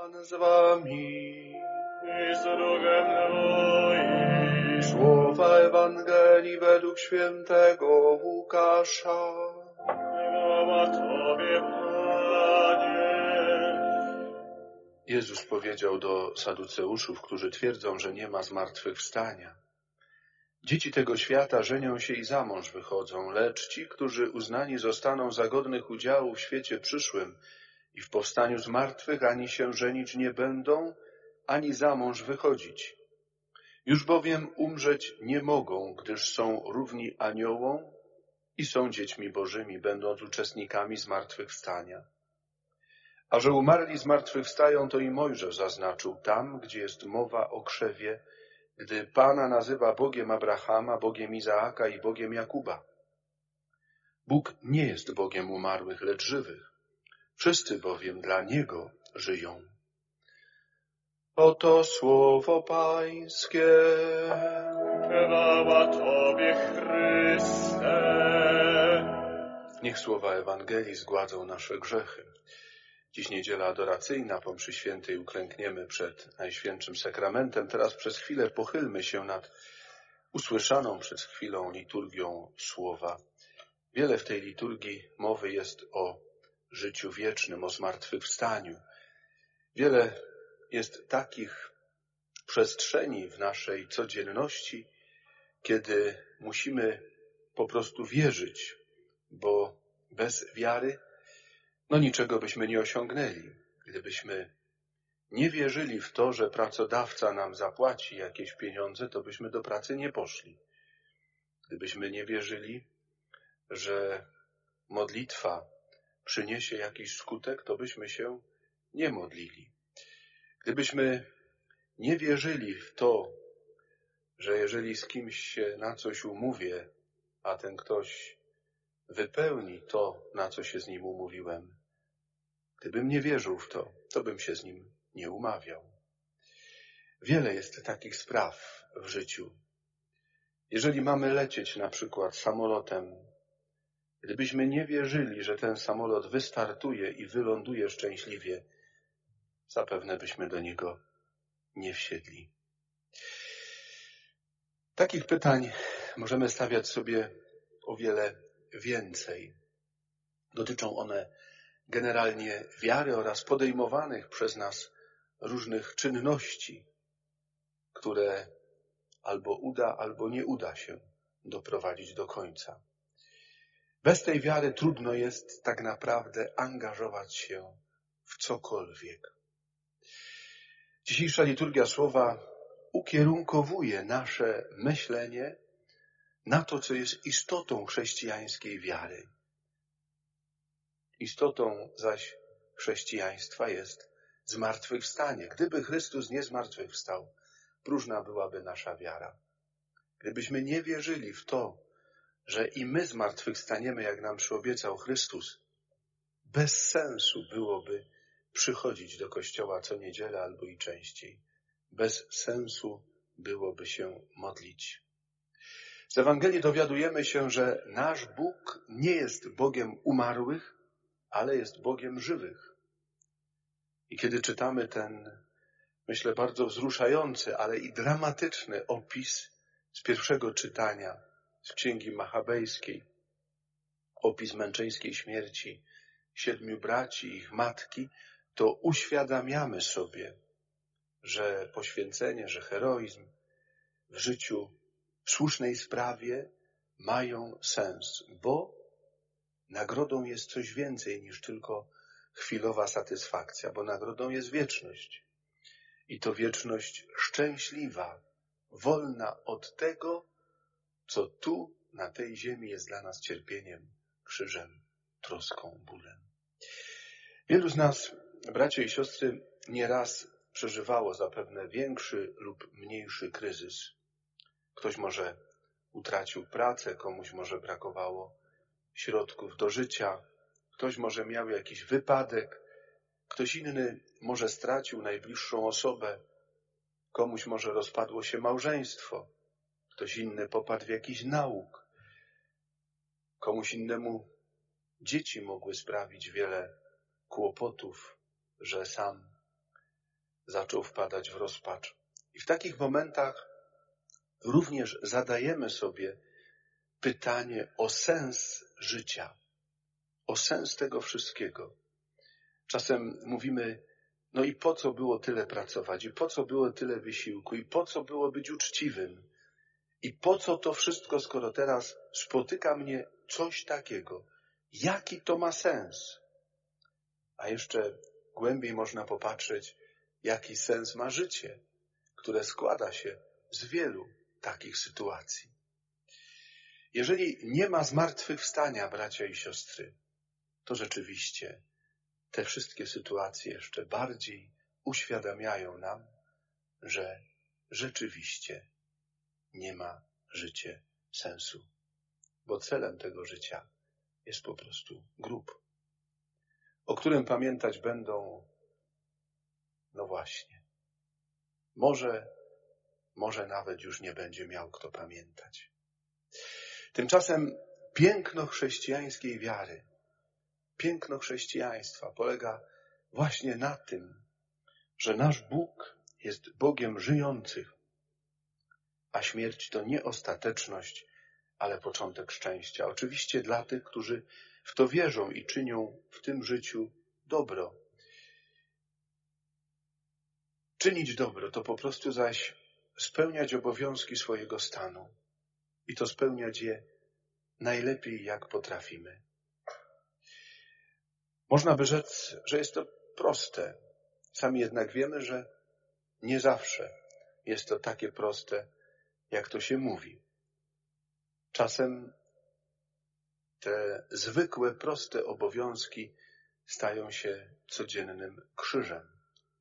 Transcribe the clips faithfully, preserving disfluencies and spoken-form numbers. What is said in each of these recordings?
Pan z wami. I z duchem Twoim. Słowa Ewangelii według świętego Łukasza. Chwała Tobie, Panie. Jezus powiedział do Saduceuszów, którzy twierdzą, że nie ma zmartwychwstania: dzieci tego świata żenią się i za mąż wychodzą, lecz ci, którzy uznani zostaną za godnych udziału w świecie przyszłym i w powstaniu z martwych, ani się żenić nie będą, ani za mąż wychodzić. Już bowiem umrzeć nie mogą, gdyż są równi aniołom i są dziećmi bożymi, będąc uczestnikami zmartwychwstania. A że umarli zmartwychwstają, to i Mojżesz zaznaczył tam, gdzie jest mowa o krzewie, gdy Pana nazywa Bogiem Abrahama, Bogiem Izaaka i Bogiem Jakuba. Bóg nie jest Bogiem umarłych, lecz żywych. Wszyscy bowiem dla Niego żyją. Oto słowo Pańskie. Chwała Tobie, Chryste. Niech słowa Ewangelii zgładzą nasze grzechy. Dziś niedziela adoracyjna, po mszy świętej uklękniemy przed Najświętszym Sakramentem. Teraz przez chwilę pochylmy się nad usłyszaną przed chwilą liturgią słowa. Wiele w tej liturgii mowy jest o życiu wiecznym, o zmartwychwstaniu. Wiele jest takich przestrzeni w naszej codzienności, kiedy musimy po prostu wierzyć, bo bez wiary no niczego byśmy nie osiągnęli. Gdybyśmy nie wierzyli w to, że pracodawca nam zapłaci jakieś pieniądze, to byśmy do pracy nie poszli. Gdybyśmy nie wierzyli, że modlitwa przyniesie jakiś skutek, to byśmy się nie modlili. Gdybyśmy nie wierzyli w to, że jeżeli z kimś się na coś umówię, a ten ktoś wypełni to, na co się z nim umówiłem, gdybym nie wierzył w to, to bym się z nim nie umawiał. Wiele jest takich spraw w życiu. Jeżeli mamy lecieć na przykład samolotem, gdybyśmy nie wierzyli, że ten samolot wystartuje i wyląduje szczęśliwie, zapewne byśmy do niego nie wsiedli. Takich pytań możemy stawiać sobie o wiele więcej. Dotyczą one generalnie wiary oraz podejmowanych przez nas różnych czynności, które albo uda, albo nie uda się doprowadzić do końca. Bez tej wiary trudno jest tak naprawdę angażować się w cokolwiek. Dzisiejsza liturgia słowa ukierunkowuje nasze myślenie na to, co jest istotą chrześcijańskiej wiary. Istotą zaś chrześcijaństwa jest zmartwychwstanie. Gdyby Chrystus nie zmartwychwstał, próżna byłaby nasza wiara. Gdybyśmy nie wierzyli w to, że i my zmartwychwstaniemy, jak nam przyobiecał Chrystus, bez sensu byłoby przychodzić do kościoła co niedzielę albo i częściej. Bez sensu byłoby się modlić. Z Ewangelii dowiadujemy się, że nasz Bóg nie jest Bogiem umarłych, ale jest Bogiem żywych. I kiedy czytamy ten, myślę, bardzo wzruszający, ale i dramatyczny opis z pierwszego czytania z Księgi Machabejskiej, opis męczeńskiej śmierci siedmiu braci i ich matki, to uświadamiamy sobie, że poświęcenie, że heroizm w życiu, w słusznej sprawie mają sens, bo nagrodą jest coś więcej niż tylko chwilowa satysfakcja, bo nagrodą jest wieczność. I to wieczność szczęśliwa, wolna od tego, co tu na tej ziemi jest dla nas cierpieniem, krzyżem, troską, bólem. Wielu z nas, bracia i siostry, nieraz przeżywało zapewne większy lub mniejszy kryzys. Ktoś może utracił pracę, komuś może brakowało środków do życia, ktoś może miał jakiś wypadek, ktoś inny może stracił najbliższą osobę, komuś może rozpadło się małżeństwo, ktoś inny popadł w jakiś nałóg, komuś innemu dzieci mogły sprawić wiele kłopotów, że sam zaczął wpadać w rozpacz. I w takich momentach również zadajemy sobie pytanie o sens życia, o sens tego wszystkiego. Czasem mówimy, no i po co było tyle pracować, i po co było tyle wysiłku, i po co było być uczciwym, i po co to wszystko, skoro teraz spotyka mnie coś takiego. Jaki to ma sens? A jeszcze głębiej można popatrzeć, jaki sens ma życie, które składa się z wielu takich sytuacji. Jeżeli nie ma zmartwychwstania, bracia i siostry, to rzeczywiście te wszystkie sytuacje jeszcze bardziej uświadamiają nam, że rzeczywiście nie ma życie sensu, bo celem tego życia jest po prostu grób, o którym pamiętać będą, no właśnie, może, może nawet już nie będzie miał kto pamiętać. Tymczasem piękno chrześcijańskiej wiary, piękno chrześcijaństwa polega właśnie na tym, że nasz Bóg jest Bogiem żyjących, a śmierć to nie ostateczność, ale początek szczęścia. Oczywiście dla tych, którzy w to wierzą i czynią w tym życiu dobro. Czynić dobro to po prostu zaś spełniać obowiązki swojego stanu i to spełniać je najlepiej, jak potrafimy. Można by rzec, że jest to proste. Sami jednak wiemy, że nie zawsze jest to takie proste, jak to się mówi. Czasem te zwykłe, proste obowiązki stają się codziennym krzyżem.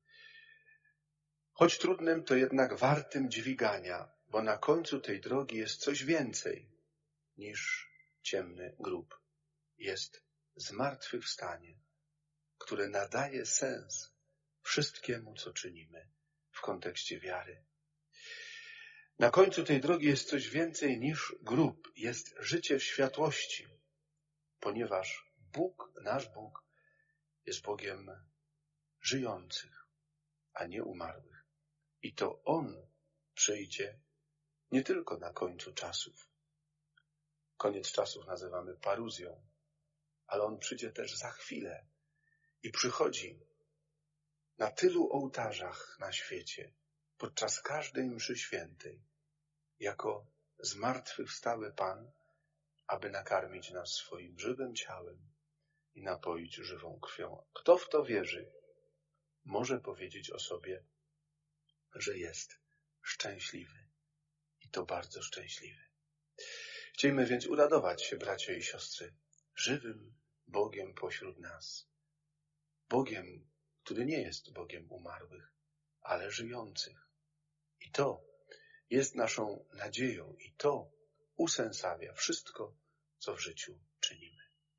Choć trudnym, to jednak wartym dźwigania, bo na końcu tej drogi jest coś więcej niż ciemny grób. Jest zmartwychwstanie, które nadaje sens wszystkiemu, co czynimy w kontekście wiary. Na końcu tej drogi jest coś więcej niż grób, jest życie w światłości, ponieważ Bóg, nasz Bóg, jest Bogiem żyjących, a nie umarłych. I to On przyjdzie nie tylko na końcu czasów. Koniec czasów nazywamy paruzją, ale On przyjdzie też za chwilę i przychodzi na tylu ołtarzach na świecie, podczas każdej mszy świętej, jako zmartwychwstały Pan, aby nakarmić nas swoim żywym ciałem i napoić żywą krwią. Kto w to wierzy, może powiedzieć o sobie, że jest szczęśliwy. I to bardzo szczęśliwy. Chciejmy więc uradować się, bracia i siostry, żywym Bogiem pośród nas. Bogiem, który nie jest Bogiem umarłych, ale żyjących. I to jest naszą nadzieją i to usensawia wszystko, co w życiu czynimy.